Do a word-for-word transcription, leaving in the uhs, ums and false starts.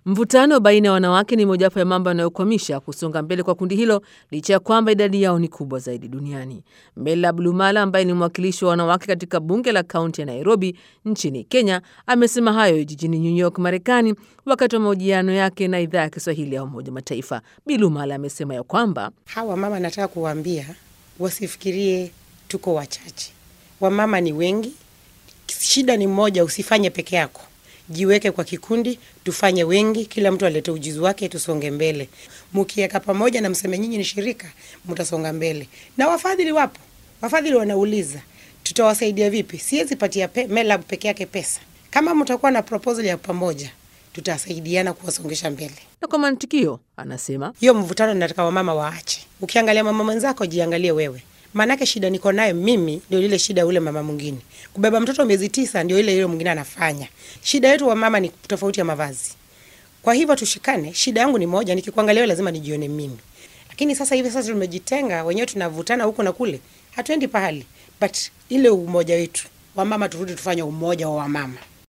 Mvutano baina ya wanawake ni mojawapo ya mambo yanayokwamisha kusonga mbele kwa kundi hilo licha ya kwamba idadi yao ni kubwa zaidi duniani. Mela Blumala ambaye ni mwakilishi wa wanawake katika bunge la kaunti ya Nairobi nchini Kenya amesema hayo jijini New York, Marekani, wakati wa mahojiano yake na idhaa ya Kiswahili ya Umoja Mataifa. Blumala amesema ya kwamba hawa mama, nataka kuwaambia wasifikirie tuko wachache. Wamama ni wengi. Shida ni moja, usifanye peke yako. Jiweke kwa kikundi, tufanye wengi, kila mtu alete ujuzi wake, tusonge mbele. Mkiweka pamoja na mseme nyinyi ni shirika, mtasonga mbele. Na wafadhili wapo. Wafadhili wanauliza, tutawasaidia vipi? Siwezi patia pe, Mela peke yake pesa. Kama mtakuwa na proposal ya pamoja, tutasaidiana kuwasongesha mbele. Na kwa mantikio, anasema, hiyo mvutano nataka wamama waache. Ukiangalia mama mwenzako, jiangalie wewe. Manake shida niko nayo mimi ndio ile shida ule mama mwingine. Kubeba mtoto miezi tisa ndio ile ile mwingine anafanya. Shida yetu wa mama ni tofauti ya mavazi. Kwa hivyo tushikane, shida yangu ni moja, nikikuangalia wewe lazima nijione mimi. Lakini sasa hivi sasa tumejitenga, wenyewe tunavutana huko na kule. Hatuendi pahali. But ile umoja wetu, wa mama turudi tufanye umoja wa mama.